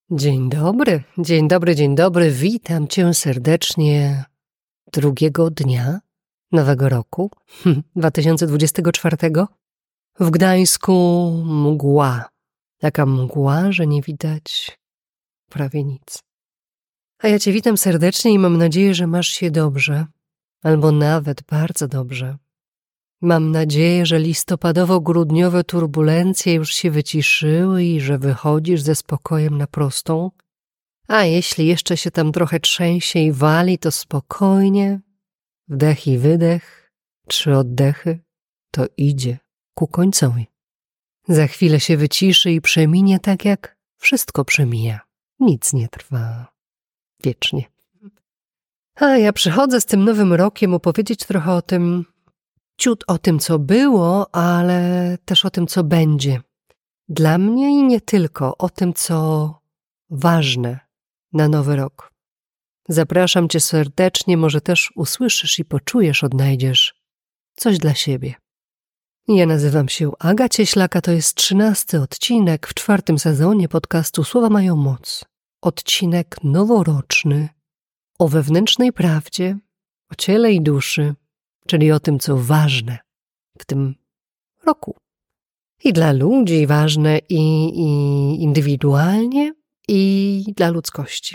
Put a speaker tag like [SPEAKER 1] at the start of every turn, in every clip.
[SPEAKER 1] Dzień dobry, dzień dobry, dzień dobry. Witam Cię serdecznie drugiego dnia nowego roku 2024. W Gdańsku mgła. Taka mgła, że nie widać prawie nic. A ja Cię witam serdecznie i mam nadzieję, że masz się dobrze, albo nawet bardzo dobrze. Mam nadzieję, że listopadowo-grudniowe turbulencje już się wyciszyły i że wychodzisz ze spokojem na prostą. A jeśli jeszcze się tam trochę trzęsie i wali, to spokojnie, wdech i wydech, 3 oddechy, to idzie ku końcowi. Za chwilę się wyciszy i przeminie tak, jak wszystko przemija. Nic nie trwa wiecznie. A ja przychodzę z tym nowym rokiem opowiedzieć trochę o tym, ciut o tym, co było, ale też o tym, co będzie. Dla mnie i nie tylko, o tym, co ważne na nowy rok. Zapraszam Cię serdecznie, może też usłyszysz i poczujesz, odnajdziesz coś dla siebie. Ja nazywam się Aga Cieślak, to jest 13. odcinek w 4. sezonie podcastu Słowa mają moc. Odcinek noworoczny o wewnętrznej prawdzie, o ciele i duszy, czyli o tym, co ważne w tym roku. I dla ludzi ważne i indywidualnie, i dla ludzkości.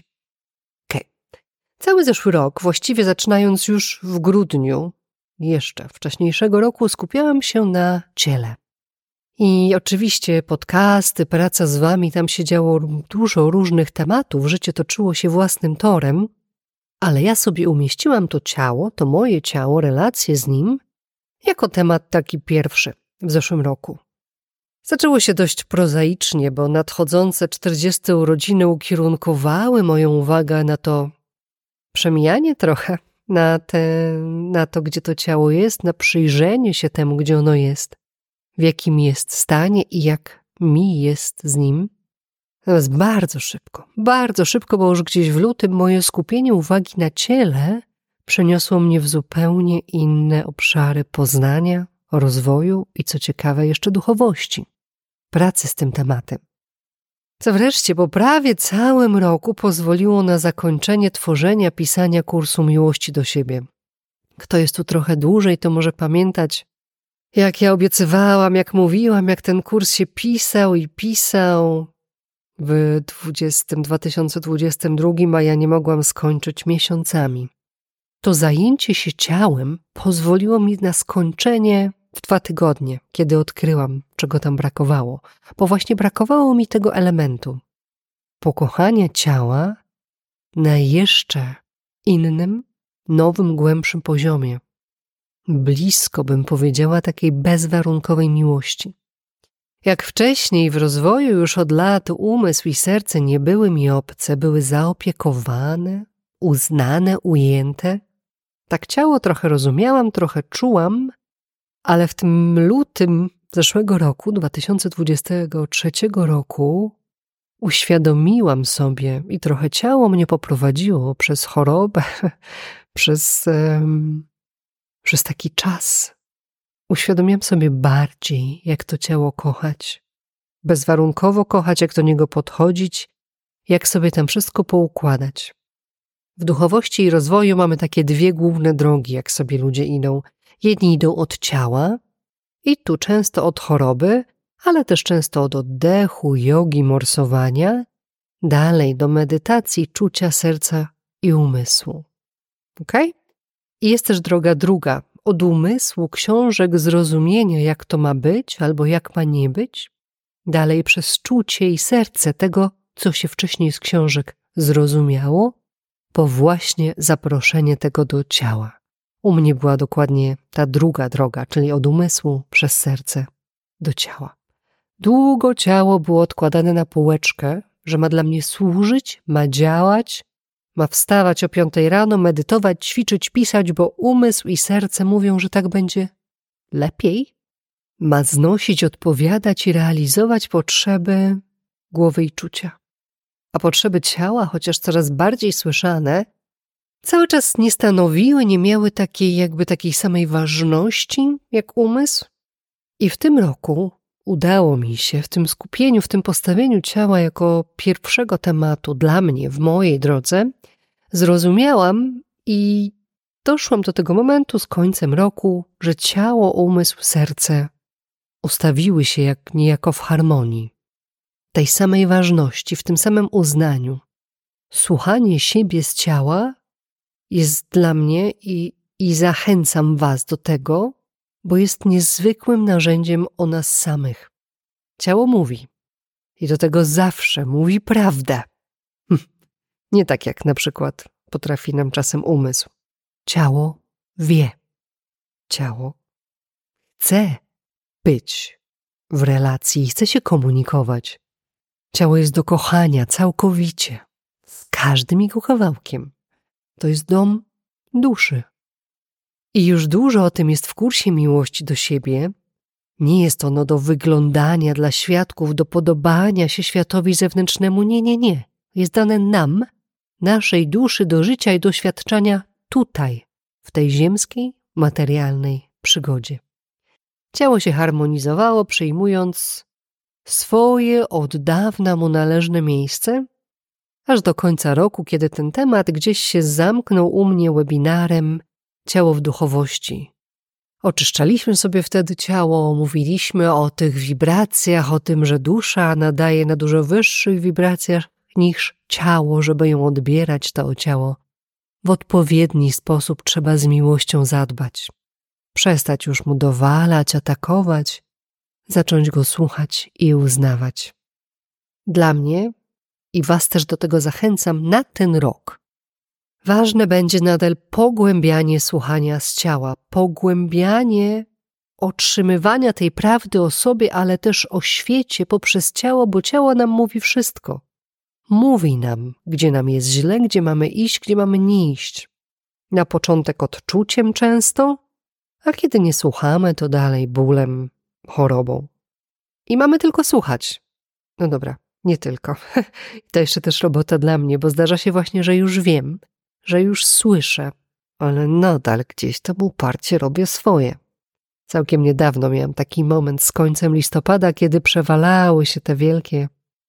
[SPEAKER 1] Cały zeszły rok, właściwie zaczynając już w grudniu, jeszcze wcześniejszego roku, skupiałem się na ciele. I oczywiście podcasty, praca z Wami, tam się działo dużo różnych tematów, życie toczyło się własnym torem, ale ja sobie umieściłam to ciało, to moje ciało, relacje z nim, jako temat taki pierwszy w zeszłym roku. Zaczęło się dość prozaicznie, bo nadchodzące 40. urodziny ukierunkowały moją uwagę na to przemijanie trochę, na to, gdzie to ciało jest, na przyjrzenie się temu, gdzie ono jest, w jakim jest stanie i jak mi jest z nim. Natomiast bardzo szybko, bo już gdzieś w lutym moje skupienie uwagi na ciele przeniosło mnie w zupełnie inne obszary poznania, rozwoju i co ciekawe jeszcze duchowości, pracy z tym tematem. Co wreszcie po prawie całym roku pozwoliło na zakończenie tworzenia, pisania kursu Miłości do siebie. Kto jest tu trochę dłużej, to może pamiętać, jak ja obiecywałam, jak mówiłam, jak ten kurs się pisał i pisał w 2022, a ja nie mogłam skończyć miesiącami. To zajęcie się ciałem pozwoliło mi na skończenie w 2 tygodnie, kiedy odkryłam, czego tam brakowało. Bo właśnie brakowało mi tego elementu. Pokochania ciała na jeszcze innym, nowym, głębszym poziomie. Blisko, bym powiedziała, takiej bezwarunkowej miłości. Jak wcześniej w rozwoju już od lat umysł i serce nie były mi obce, były zaopiekowane, uznane, ujęte. Tak ciało trochę rozumiałam, trochę czułam, ale w tym lutym zeszłego roku, 2023 roku, uświadomiłam sobie i trochę ciało mnie poprowadziło przez chorobę, przez taki czas. Uświadomiłam sobie bardziej, jak to ciało kochać. Bezwarunkowo kochać, jak do niego podchodzić, jak sobie tam wszystko poukładać. W duchowości i rozwoju mamy takie 2 główne drogi, jak sobie ludzie idą. Jedni idą od ciała i tu często od choroby, ale też często od oddechu, jogi, morsowania, dalej do medytacji, czucia serca i umysłu. Okej? I jest też droga druga, od umysłu, książek, zrozumienia, jak to ma być albo jak ma nie być, dalej przez czucie i serce tego, co się wcześniej z książek zrozumiało, po właśnie zaproszenie tego do ciała. U mnie była dokładnie ta druga droga, czyli od umysłu przez serce do ciała. Długo ciało było odkładane na półeczkę, że ma dla mnie służyć, ma działać, ma wstawać o 5 rano, medytować, ćwiczyć, pisać, bo umysł i serce mówią, że tak będzie lepiej. Ma znosić, odpowiadać i realizować potrzeby głowy i czucia. A potrzeby ciała, chociaż coraz bardziej słyszane, cały czas nie stanowiły, nie miały takiej samej ważności jak umysł. I w tym roku udało mi się w tym skupieniu, w tym postawieniu ciała jako pierwszego tematu dla mnie w mojej drodze, zrozumiałam i doszłam do tego momentu z końcem roku, że ciało, umysł, serce ustawiły się jak niejako w harmonii, tej samej ważności, w tym samym uznaniu. Słuchanie siebie z ciała jest dla mnie i zachęcam Was do tego, bo jest niezwykłym narzędziem o nas samych. Ciało mówi i do tego zawsze mówi prawdę. Nie tak jak na przykład potrafi nam czasem umysł. Ciało wie. Ciało chce być w relacji, chce się komunikować. Ciało jest do kochania całkowicie, z każdym jego kawałkiem. To jest dom duszy. I już dużo o tym jest w kursie miłości do siebie. Nie jest ono do wyglądania dla świadków, do podobania się światowi zewnętrznemu. Nie. Jest dane nam, naszej duszy do życia i doświadczania tutaj, w tej ziemskiej, materialnej przygodzie. Ciało się harmonizowało, przyjmując swoje od dawna mu należne miejsce, aż do końca roku, kiedy ten temat gdzieś się zamknął u mnie webinarem Ciało w duchowości. Oczyszczaliśmy sobie wtedy ciało, mówiliśmy o tych wibracjach, o tym, że dusza nadaje na dużo wyższych wibracjach niż ciało, żeby ją odbierać, to ciało. W odpowiedni sposób trzeba z miłością zadbać. Przestać już mu dowalać, atakować, zacząć go słuchać i uznawać. Dla mnie i Was też do tego zachęcam na ten rok. Ważne będzie nadal pogłębianie słuchania z ciała, pogłębianie otrzymywania tej prawdy o sobie, ale też o świecie poprzez ciało, bo ciało nam mówi wszystko. Mówi nam, gdzie nam jest źle, gdzie mamy iść, gdzie mamy nie iść. Na początek odczuciem często, a kiedy nie słuchamy, to dalej bólem, chorobą. I mamy tylko słuchać. No dobra, nie tylko. To jeszcze też robota dla mnie, bo zdarza się właśnie, że już wiem, że już słyszę, ale nadal gdzieś tam uparcie robię swoje. Całkiem niedawno miałam taki moment z końcem listopada, kiedy przewalały się te wielkie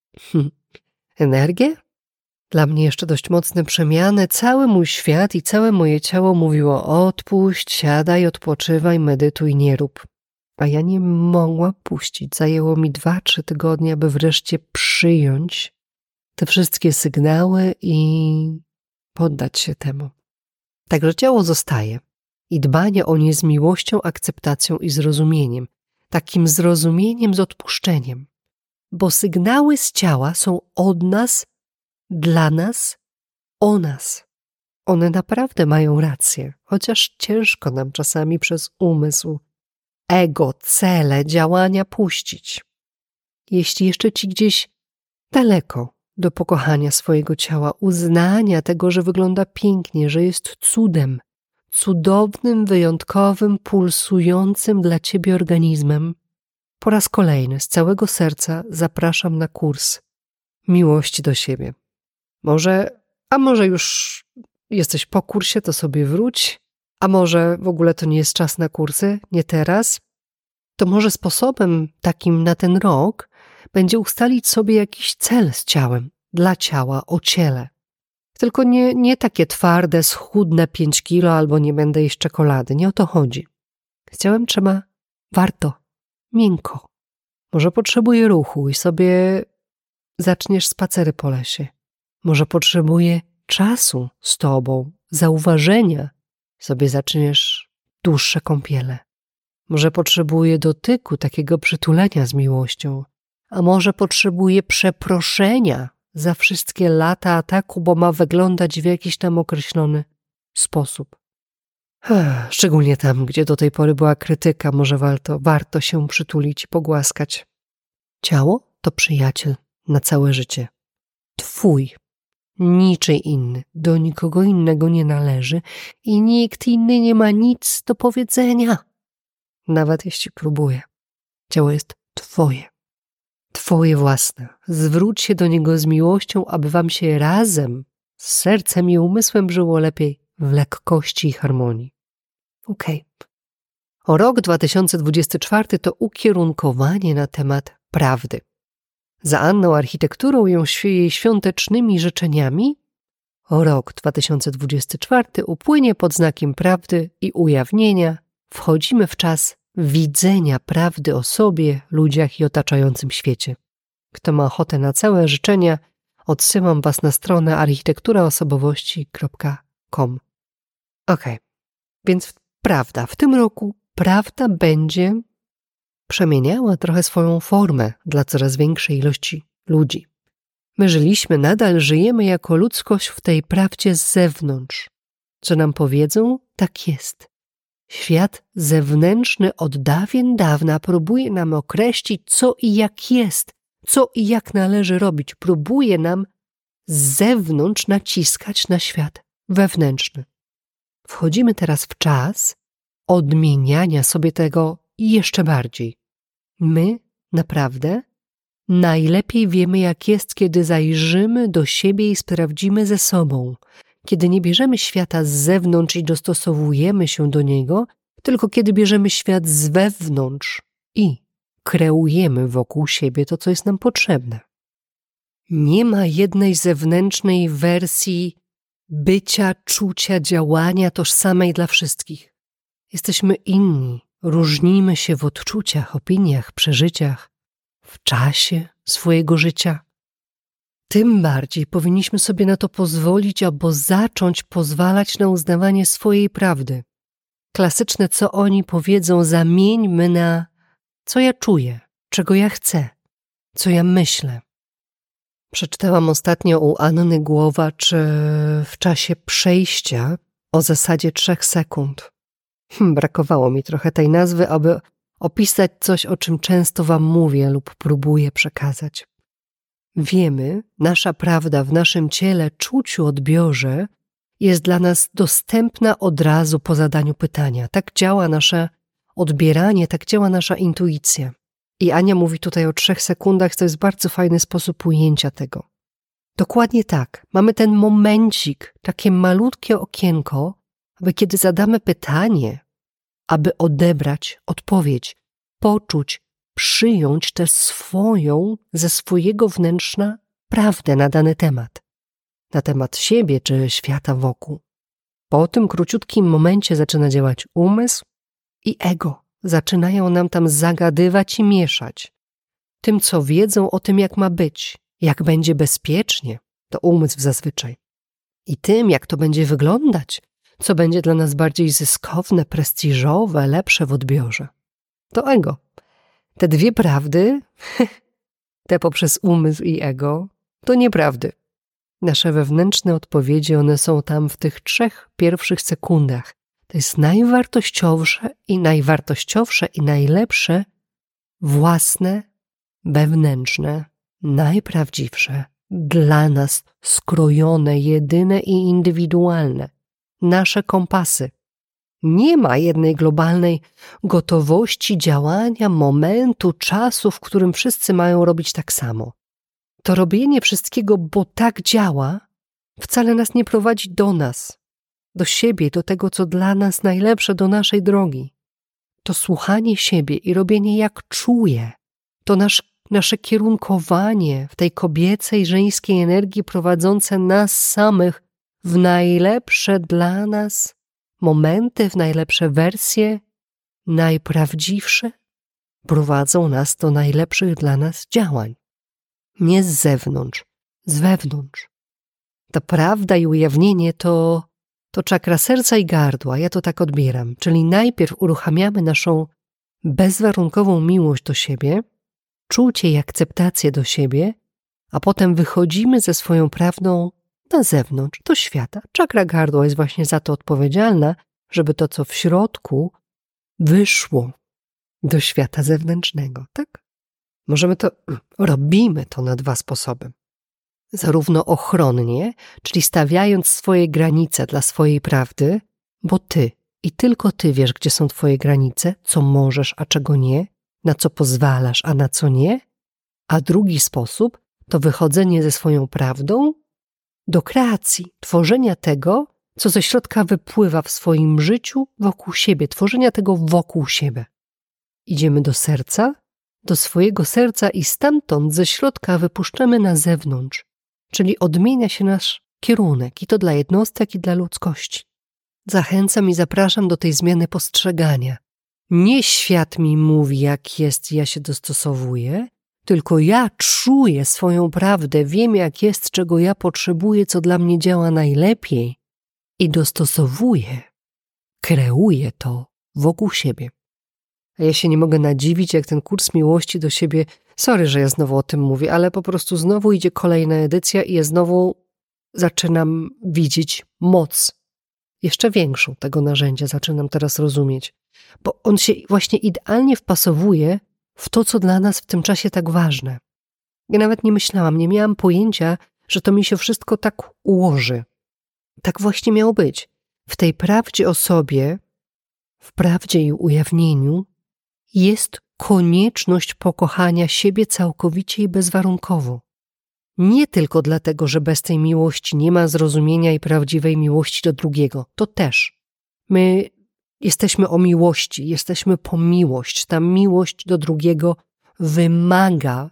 [SPEAKER 1] energie. Dla mnie jeszcze dość mocne przemiany. Cały mój świat i całe moje ciało mówiło: odpuść, siadaj, odpoczywaj, medytuj, nie rób. A ja nie mogłam puścić. Zajęło mi 2-3 tygodnie, aby wreszcie przyjąć te wszystkie sygnały i poddać się temu. Także ciało zostaje i dbanie o nie z miłością, akceptacją i zrozumieniem. Takim zrozumieniem z odpuszczeniem. Bo sygnały z ciała są od nas, dla nas, o nas. One naprawdę mają rację, chociaż ciężko nam czasami przez umysł, ego, cele, działania puścić. Jeśli jeszcze Ci gdzieś daleko do pokochania swojego ciała, uznania tego, że wygląda pięknie, że jest cudem, cudownym, wyjątkowym, pulsującym dla Ciebie organizmem, po raz kolejny z całego serca zapraszam na kurs miłości do siebie. A może już jesteś po kursie, to sobie wróć, a może w ogóle to nie jest czas na kursy, nie teraz, to może sposobem takim na ten rok będzie ustalić sobie jakiś cel z ciałem, dla ciała, o ciele. Tylko nie takie twarde, schudnę 5 kilo albo nie będę jeść czekolady, nie o to chodzi. Z ciałem warto, miękko. Może potrzebuje ruchu i sobie zaczniesz spacery po lesie. Może potrzebuje czasu z Tobą, zauważenia. Sobie zaczniesz dłuższe kąpiele. Może potrzebuje dotyku, takiego przytulenia z miłością. A może potrzebuje przeproszenia za wszystkie lata ataku, bo ma wyglądać w jakiś tam określony sposób. Szczególnie tam, gdzie do tej pory była krytyka, może warto się przytulić i pogłaskać. Ciało to przyjaciel na całe życie. Twój, niczyj inny, do nikogo innego nie należy i nikt inny nie ma nic do powiedzenia. Nawet jeśli próbuje. Ciało jest Twoje. Twoje własne. Zwróć się do niego z miłością, aby wam się razem, z sercem i umysłem żyło lepiej w lekkości i harmonii. Okej. Rok 2024 to ukierunkowanie na temat prawdy. Za Anną architekturą i jej świątecznymi życzeniami rok 2024 upłynie pod znakiem prawdy i ujawnienia. Wchodzimy w czas widzenia prawdy o sobie, ludziach i otaczającym świecie. Kto ma ochotę na całe życzenia, odsyłam Was na stronę architekturaosobowości.com. Więc prawda. W tym roku prawda będzie przemieniała trochę swoją formę dla coraz większej ilości ludzi. My nadal żyjemy jako ludzkość w tej prawdzie z zewnątrz. Co nam powiedzą? Tak jest. Świat zewnętrzny od dawien dawna próbuje nam określić, co i jak jest, co i jak należy robić. Próbuje nam z zewnątrz naciskać na świat wewnętrzny. Wchodzimy teraz w czas odmieniania sobie tego jeszcze bardziej. My naprawdę najlepiej wiemy, jak jest, kiedy zajrzymy do siebie i sprawdzimy ze sobą. Kiedy nie bierzemy świata z zewnątrz i dostosowujemy się do niego, tylko kiedy bierzemy świat z wewnątrz i kreujemy wokół siebie to, co jest nam potrzebne. Nie ma jednej zewnętrznej wersji bycia, czucia, działania tożsamej dla wszystkich. Jesteśmy inni, różnimy się w odczuciach, opiniach, przeżyciach, w czasie swojego życia. Tym bardziej powinniśmy sobie na to pozwolić albo zacząć pozwalać na uznawanie swojej prawdy. Klasyczne, co oni powiedzą, zamieńmy na co ja czuję, czego ja chcę, co ja myślę. Przeczytałam ostatnio u Anny Głowacz w czasie przejścia o zasadzie 3 sekund. Brakowało mi trochę tej nazwy, aby opisać coś, o czym często Wam mówię lub próbuję przekazać. Wiemy, nasza prawda w naszym ciele, czuciu, odbiorze jest dla nas dostępna od razu po zadaniu pytania. Tak działa nasze odbieranie, tak działa nasza intuicja. I Ania mówi tutaj o 3 sekundach, to jest bardzo fajny sposób ujęcia tego. Dokładnie tak. Mamy ten momencik, takie malutkie okienko, aby kiedy zadamy pytanie, aby odebrać odpowiedź, poczuć, przyjąć tę swoją, ze swojego wnętrza prawdę na dany temat. Na temat siebie czy świata wokół. Po tym króciutkim momencie zaczyna działać umysł i ego. Zaczynają nam tam zagadywać i mieszać. Tym, co wiedzą o tym, jak ma być, jak będzie bezpiecznie, to umysł zazwyczaj. I tym, jak to będzie wyglądać, co będzie dla nas bardziej zyskowne, prestiżowe, lepsze w odbiorze. To ego. Te dwie prawdy, te poprzez umysł i ego, to nieprawdy. Nasze wewnętrzne odpowiedzi, one są tam w tych 3 pierwszych sekundach. To jest najwartościowsze i najlepsze, własne, wewnętrzne, najprawdziwsze, dla nas skrojone, jedyne i indywidualne. Nasze kompasy. Nie ma jednej globalnej gotowości działania, momentu, czasu, w którym wszyscy mają robić tak samo. To robienie wszystkiego, bo tak działa, wcale nas nie prowadzi do nas, do siebie, do tego, co dla nas najlepsze, do naszej drogi. To słuchanie siebie i robienie jak czuję, to nasze kierunkowanie w tej kobiecej, żeńskiej energii prowadzące nas samych w najlepsze dla nas momenty, w najlepsze wersje, najprawdziwsze, prowadzą nas do najlepszych dla nas działań. Nie z zewnątrz, z wewnątrz. Ta prawda i ujawnienie to czakra serca i gardła, ja to tak odbieram. Czyli najpierw uruchamiamy naszą bezwarunkową miłość do siebie, czucie i akceptację do siebie, a potem wychodzimy ze swoją prawdą na zewnątrz, do świata. Czakra gardła jest właśnie za to odpowiedzialna, żeby to, co w środku, wyszło do świata zewnętrznego, tak? Robimy to na 2 sposoby. Zarówno ochronnie, czyli stawiając swoje granice dla swojej prawdy, bo ty i tylko ty wiesz, gdzie są twoje granice, co możesz, a czego nie, na co pozwalasz, a na co nie. A drugi sposób to wychodzenie ze swoją prawdą do kreacji, tworzenia tego, co ze środka wypływa w swoim życiu wokół siebie, tworzenia tego wokół siebie. Idziemy do serca, do swojego serca i stamtąd ze środka wypuszczamy na zewnątrz, czyli odmienia się nasz kierunek i to dla jednostek i dla ludzkości. Zachęcam i zapraszam do tej zmiany postrzegania. Nie świat mi mówi, jak jest, ja się dostosowuję, tylko ja czuję swoją prawdę, wiem, jak jest, czego ja potrzebuję, co dla mnie działa najlepiej i dostosowuję, kreuję to wokół siebie. A ja się nie mogę nadziwić, jak ten kurs miłości do siebie, sorry, że ja znowu o tym mówię, ale po prostu znowu idzie kolejna edycja i ja znowu zaczynam widzieć moc, jeszcze większą tego narzędzia, zaczynam teraz rozumieć, bo on się właśnie idealnie wpasowuje w to, co dla nas w tym czasie tak ważne. Ja nawet nie myślałam, nie miałam pojęcia, że to mi się wszystko tak ułoży. Tak właśnie miało być. W tej prawdzie o sobie, w prawdzie i ujawnieniu jest konieczność pokochania siebie całkowicie i bezwarunkowo. Nie tylko dlatego, że bez tej miłości nie ma zrozumienia i prawdziwej miłości do drugiego. To też. My jesteśmy o miłości, jesteśmy po miłość. Ta miłość do drugiego wymaga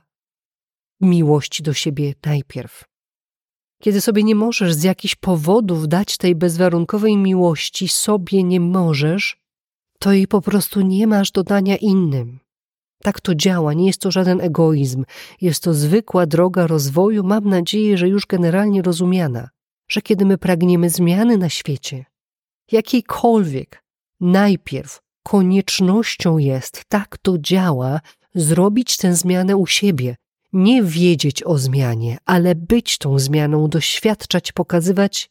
[SPEAKER 1] miłości do siebie najpierw. Kiedy sobie nie możesz z jakichś powodów dać tej bezwarunkowej miłości, sobie nie możesz, to jej po prostu nie masz do dania innym. Tak to działa, nie jest to żaden egoizm. Jest to zwykła droga rozwoju, mam nadzieję, że już generalnie rozumiana, że kiedy my pragniemy zmiany na świecie, jakiejkolwiek, najpierw koniecznością jest, tak to działa, zrobić tę zmianę u siebie. Nie wiedzieć o zmianie, ale być tą zmianą, doświadczać, pokazywać,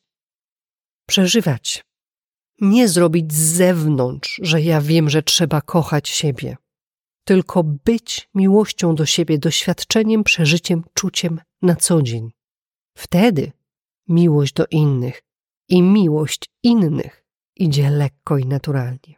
[SPEAKER 1] przeżywać. Nie zrobić z zewnątrz, że ja wiem, że trzeba kochać siebie. Tylko być miłością do siebie, doświadczeniem, przeżyciem, czuciem na co dzień. Wtedy miłość do innych i miłość innych idzie lekko i naturalnie.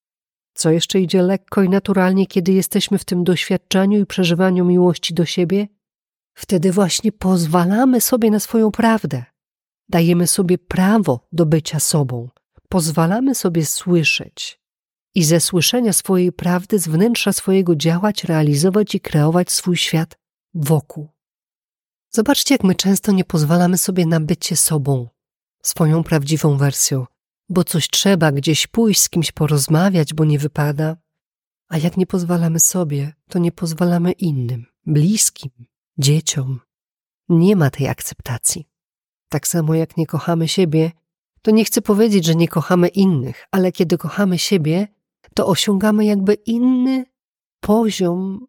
[SPEAKER 1] Co jeszcze idzie lekko i naturalnie, kiedy jesteśmy w tym doświadczaniu i przeżywaniu miłości do siebie? Wtedy właśnie pozwalamy sobie na swoją prawdę. Dajemy sobie prawo do bycia sobą. Pozwalamy sobie słyszeć i ze słyszenia swojej prawdy z wnętrza swojego działać, realizować i kreować swój świat wokół. Zobaczcie, jak my często nie pozwalamy sobie na bycie sobą, swoją prawdziwą wersją, bo coś trzeba gdzieś pójść, z kimś porozmawiać, bo nie wypada. A jak nie pozwalamy sobie, to nie pozwalamy innym, bliskim, dzieciom. Nie ma tej akceptacji. Tak samo jak nie kochamy siebie, to nie chcę powiedzieć, że nie kochamy innych, ale kiedy kochamy siebie, to osiągamy jakby inny poziom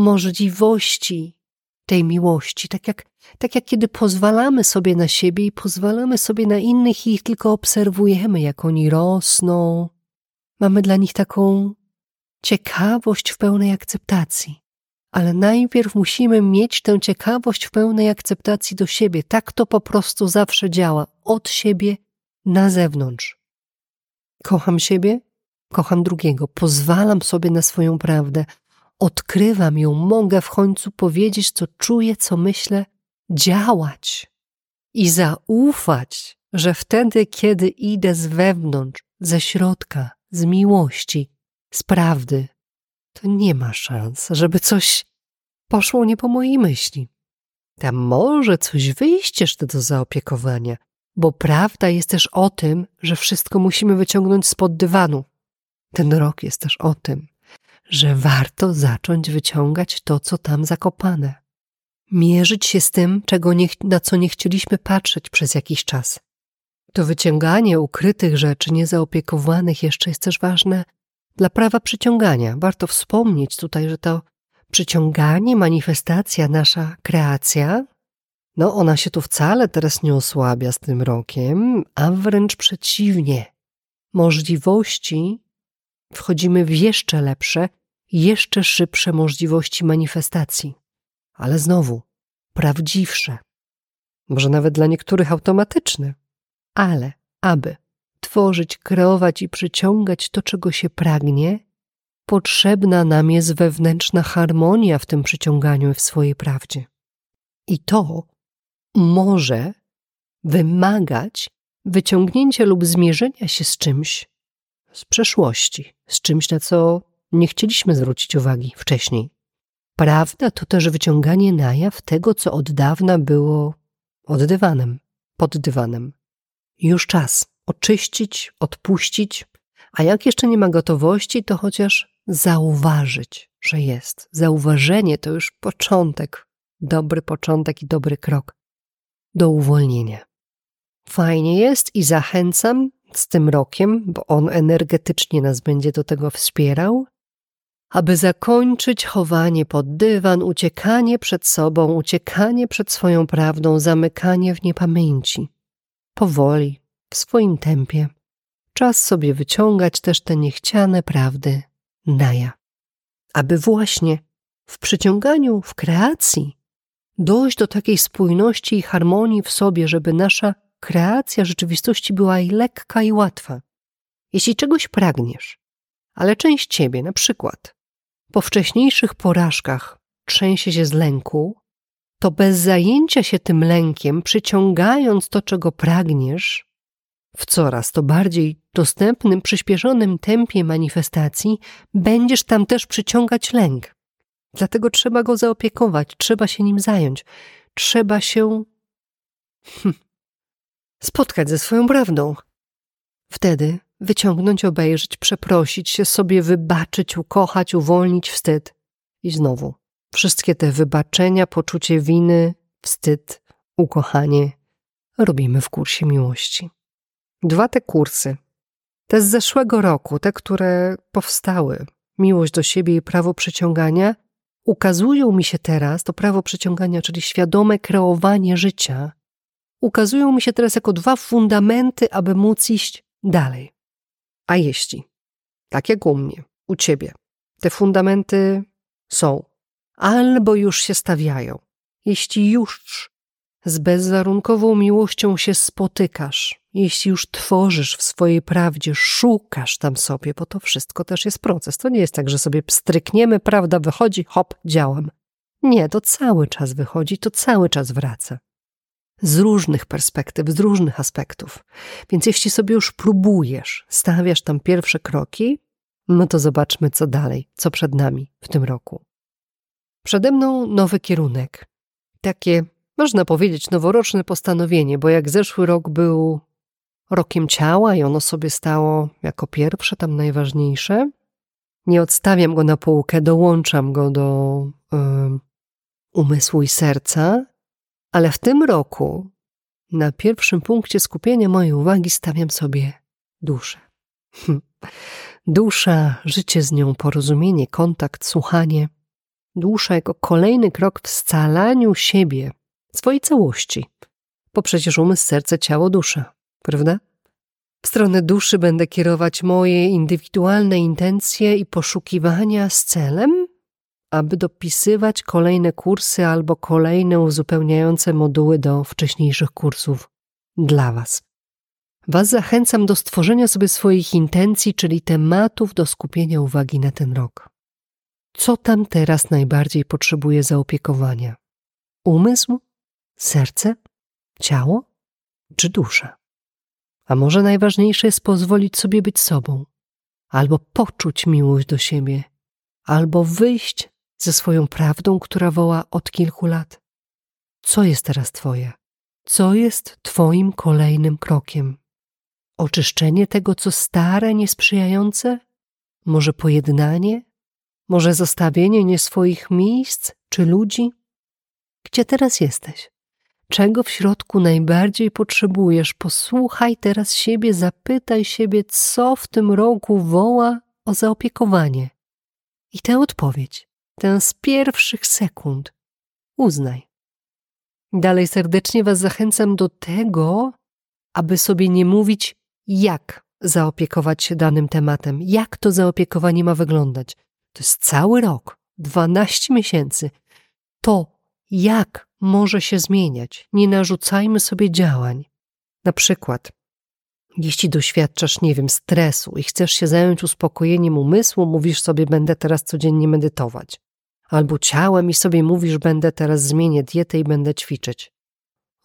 [SPEAKER 1] możliwości tej miłości. Tak jak kiedy pozwalamy sobie na siebie i pozwalamy sobie na innych i ich tylko obserwujemy, jak oni rosną. Mamy dla nich taką ciekawość w pełnej akceptacji. Ale najpierw musimy mieć tę ciekawość w pełnej akceptacji do siebie. Tak to po prostu zawsze działa. Od siebie na zewnątrz. Kocham siebie, kocham drugiego. Pozwalam sobie na swoją prawdę. Odkrywam ją, mogę w końcu powiedzieć, co czuję, co myślę, działać i zaufać, że wtedy, kiedy idę z wewnątrz, ze środka, z miłości, z prawdy, to nie ma szans, żeby coś poszło nie po mojej myśli. Tam może coś wyjść jeszcze do zaopiekowania, bo prawda jest też o tym, że wszystko musimy wyciągnąć spod dywanu. Ten rok jest też o tym, że warto zacząć wyciągać to, co tam zakopane. Mierzyć się z tym, na co nie chcieliśmy patrzeć przez jakiś czas. To wyciąganie ukrytych rzeczy, niezaopiekowanych jeszcze jest też ważne dla prawa przyciągania. Warto wspomnieć tutaj, że to przyciąganie, manifestacja, nasza kreacja, ona się tu wcale teraz nie osłabia z tym rokiem, a wręcz przeciwnie. Możliwości, wchodzimy w jeszcze lepsze, jeszcze szybsze możliwości manifestacji. Ale znowu, prawdziwsze. Może nawet dla niektórych automatyczne. Ale aby tworzyć, kreować i przyciągać to, czego się pragnie, potrzebna nam jest wewnętrzna harmonia w tym przyciąganiu w swojej prawdzie. I to może wymagać wyciągnięcia lub zmierzenia się z czymś z przeszłości, z czymś, na co nie chcieliśmy zwrócić uwagi wcześniej. Prawda to też wyciąganie na jaw tego, co od dawna było pod dywanem. Już czas oczyścić, odpuścić, a jak jeszcze nie ma gotowości, to chociaż zauważyć, że jest. Zauważenie to już dobry początek i dobry krok do uwolnienia. Fajnie jest i zachęcam z tym rokiem, bo on energetycznie nas będzie do tego wspierał, aby zakończyć chowanie pod dywan, uciekanie przed sobą, uciekanie przed swoją prawdą, zamykanie w niepamięci. Powoli, w swoim tempie. Czas sobie wyciągać też te niechciane prawdy na jaw. Aby właśnie w przyciąganiu, w kreacji dojść do takiej spójności i harmonii w sobie, żeby nasza kreacja rzeczywistości była i lekka i łatwa. Jeśli czegoś pragniesz, ale część ciebie, na przykład, po wcześniejszych porażkach trzęsie się z lęku, to bez zajęcia się tym lękiem, przyciągając to, czego pragniesz, w coraz to bardziej dostępnym, przyspieszonym tempie manifestacji, będziesz tam też przyciągać lęk. Dlatego trzeba go zaopiekować, trzeba się nim zająć, trzeba się spotkać ze swoją prawdą. Wtedy wyciągnąć, obejrzeć, przeprosić się sobie, wybaczyć, ukochać, uwolnić wstyd. I znowu, wszystkie te wybaczenia, poczucie winy, wstyd, ukochanie robimy w kursie miłości. 2 te kursy, te z zeszłego roku, te, które powstały, miłość do siebie i prawo przyciągania, ukazują mi się teraz, to prawo przyciągania, czyli świadome kreowanie życia, ukazują mi się teraz jako 2 fundamenty, aby móc iść dalej. A jeśli, tak jak u mnie, u ciebie, te fundamenty są, albo już się stawiają, jeśli już z bezwarunkową miłością się spotykasz, jeśli już tworzysz w swojej prawdzie, szukasz tam sobie, bo to wszystko też jest proces. To nie jest tak, że sobie pstrykniemy, prawda wychodzi, hop, działam. Nie, to cały czas wychodzi, to cały czas wraca. Z różnych perspektyw, z różnych aspektów. Więc jeśli sobie już próbujesz, stawiasz tam pierwsze kroki, no to zobaczmy, co dalej, co przed nami w tym roku. Przede mną nowy kierunek. Takie, można powiedzieć, noworoczne postanowienie, bo jak zeszły rok był rokiem ciała i ono sobie stało jako pierwsze, tam najważniejsze, nie odstawiam go na półkę, dołączam go do umysłu i serca, ale w tym roku na pierwszym punkcie skupienia mojej uwagi stawiam sobie duszę. Dusza, życie z nią, porozumienie, kontakt, słuchanie. Dusza jako kolejny krok w scalaniu siebie, swojej całości. Bo przecież umysł, serce, ciało, dusza, prawda? W stronę duszy będę kierować moje indywidualne intencje i poszukiwania z celem, aby dopisywać kolejne kursy albo kolejne uzupełniające moduły do wcześniejszych kursów dla Was. Was zachęcam do stworzenia sobie swoich intencji, czyli tematów do skupienia uwagi na ten rok. Co tam teraz najbardziej potrzebuje zaopiekowania? Umysł? Serce? Ciało? Czy dusza? A może najważniejsze jest pozwolić sobie być sobą, albo poczuć miłość do siebie, albo wyjść ze swoją prawdą, która woła od kilku lat. Co jest teraz Twoje? Co jest Twoim kolejnym krokiem? Oczyszczenie tego, co stare, niesprzyjające? Może pojednanie? Może zostawienie nie swoich miejsc czy ludzi? Gdzie teraz jesteś? Czego w środku najbardziej potrzebujesz? Posłuchaj teraz siebie, zapytaj siebie, co w tym roku woła o zaopiekowanie. I tę odpowiedź, tę z pierwszych sekund, uznaj. Dalej serdecznie Was zachęcam do tego, aby sobie nie mówić, jak zaopiekować się danym tematem, jak to zaopiekowanie ma wyglądać. To jest cały rok, 12 miesięcy. To, jak może się zmieniać. Nie narzucajmy sobie działań. Na przykład, jeśli doświadczasz, stresu i chcesz się zająć uspokojeniem umysłu, mówisz sobie, będę teraz codziennie medytować. Albo ciałem i sobie mówisz, będę teraz zmienię dietę i będę ćwiczyć.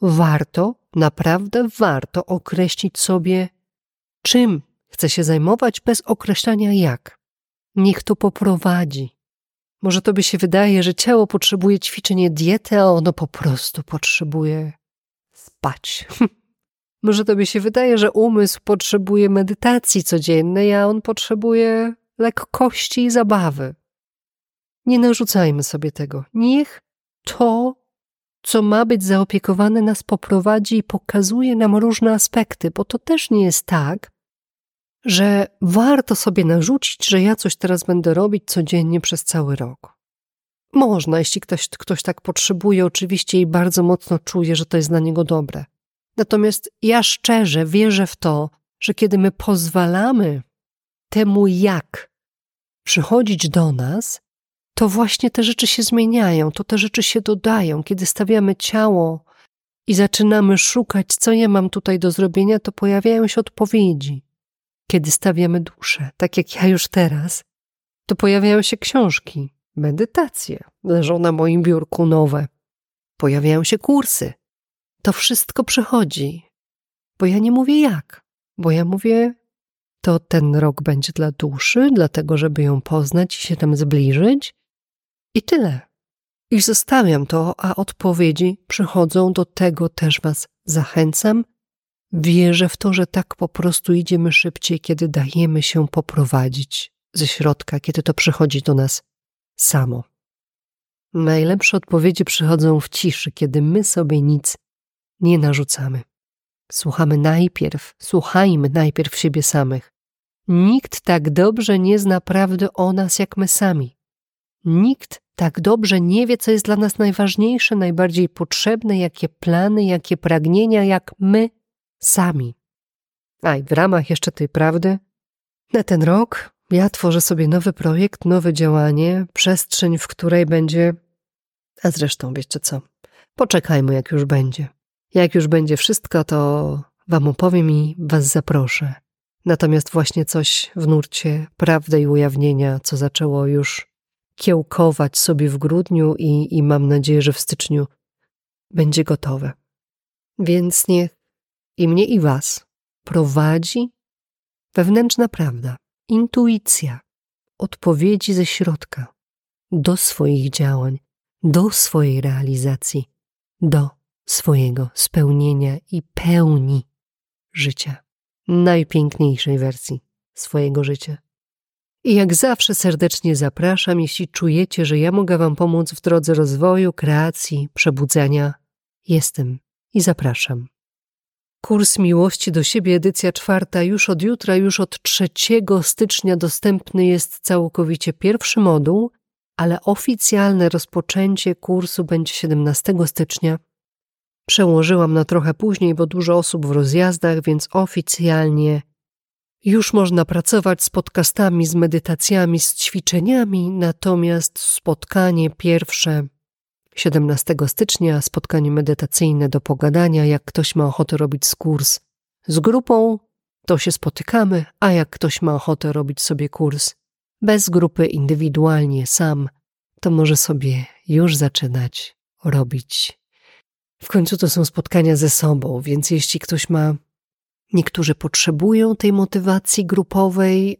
[SPEAKER 1] naprawdę warto określić sobie, czym chcę się zajmować bez określania jak. Niech to poprowadzi. Może tobie się wydaje, że ciało potrzebuje ćwiczenia diety, a ono po prostu potrzebuje spać. Może tobie się wydaje, że umysł potrzebuje medytacji codziennej, a on potrzebuje lekkości i zabawy. Nie narzucajmy sobie tego. Niech to, co ma być zaopiekowane, nas poprowadzi i pokazuje nam różne aspekty, bo to też nie jest tak, że warto sobie narzucić, że ja coś teraz będę robić codziennie przez cały rok. Można, jeśli ktoś tak potrzebuje oczywiście i bardzo mocno czuje, że to jest dla niego dobre. Natomiast ja szczerze wierzę w to, że kiedy my pozwalamy temu jak przychodzić do nas, to właśnie te rzeczy się zmieniają, to te rzeczy się dodają. Kiedy stawiamy ciało i zaczynamy szukać, co ja mam tutaj do zrobienia, to pojawiają się odpowiedzi. Kiedy stawiamy duszę, tak jak ja już teraz, to pojawiają się książki, medytacje, leżą na moim biurku nowe. Pojawiają się kursy. To wszystko przychodzi, bo ja nie mówię jak, bo ja mówię, to ten rok będzie dla duszy, dlatego żeby ją poznać i się tam zbliżyć i tyle. I zostawiam to, a odpowiedzi przychodzą, do tego też was zachęcam. Wierzę w to, że tak po prostu idziemy szybciej, kiedy dajemy się poprowadzić ze środka, kiedy to przychodzi do nas samo. Najlepsze odpowiedzi przychodzą w ciszy, kiedy my sobie nic nie narzucamy. Słuchajmy najpierw siebie samych. Nikt tak dobrze nie zna prawdy o nas jak my sami. Nikt tak dobrze nie wie, co jest dla nas najważniejsze, najbardziej potrzebne, jakie plany, jakie pragnienia, jak my sami. A i w ramach jeszcze tej prawdy, na ten rok ja tworzę sobie nowy projekt, nowe działanie, przestrzeń, w której będzie, a zresztą wiecie co, poczekajmy jak już będzie. Jak już będzie wszystko, to wam opowiem i was zaproszę. Natomiast właśnie coś w nurcie prawdy i ujawnienia, co zaczęło już kiełkować sobie w grudniu i mam nadzieję, że w styczniu będzie gotowe. Więc niech i mnie i was prowadzi wewnętrzna prawda, intuicja, odpowiedzi ze środka do swoich działań, do swojej realizacji, do swojego spełnienia i pełni życia, najpiękniejszej wersji swojego życia. I jak zawsze serdecznie zapraszam, jeśli czujecie, że ja mogę wam pomóc w drodze rozwoju, kreacji, przebudzenia, jestem i zapraszam. Kurs Miłości do siebie, edycja 4, już od jutra, już od 3 stycznia dostępny jest całkowicie pierwszy moduł, ale oficjalne rozpoczęcie kursu będzie 17 stycznia. Przełożyłam na trochę później, bo dużo osób w rozjazdach, więc oficjalnie już można pracować z podcastami, z medytacjami, z ćwiczeniami, natomiast spotkanie pierwsze 17 stycznia, spotkanie medytacyjne do pogadania. Jak ktoś ma ochotę robić kurs z grupą, to się spotykamy, a jak ktoś ma ochotę robić sobie kurs bez grupy, indywidualnie, sam, to może sobie już zaczynać robić. W końcu to są spotkania ze sobą, więc jeśli ktoś ma, niektórzy potrzebują tej motywacji grupowej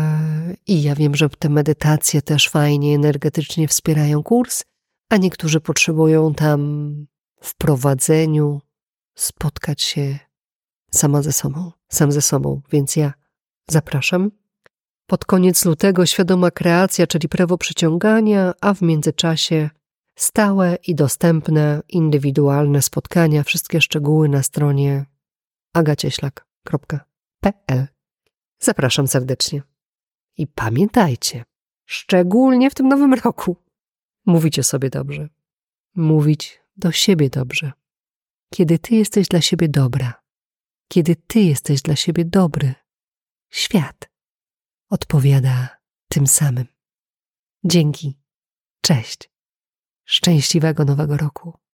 [SPEAKER 1] i ja wiem, że te medytacje też fajnie, energetycznie wspierają kurs, a niektórzy potrzebują tam w prowadzeniu spotkać się sam ze sobą, więc ja zapraszam. Pod koniec lutego świadoma kreacja, czyli prawo przyciągania, a w międzyczasie stałe i dostępne, indywidualne spotkania. Wszystkie szczegóły na stronie agacieślak.pl. Zapraszam serdecznie. I pamiętajcie, szczególnie w tym nowym roku, mówić o sobie dobrze. Mówić do siebie dobrze. Kiedy ty jesteś dla siebie dobra, kiedy ty jesteś dla siebie dobry, świat odpowiada tym samym. Dzięki. Cześć. Szczęśliwego nowego roku.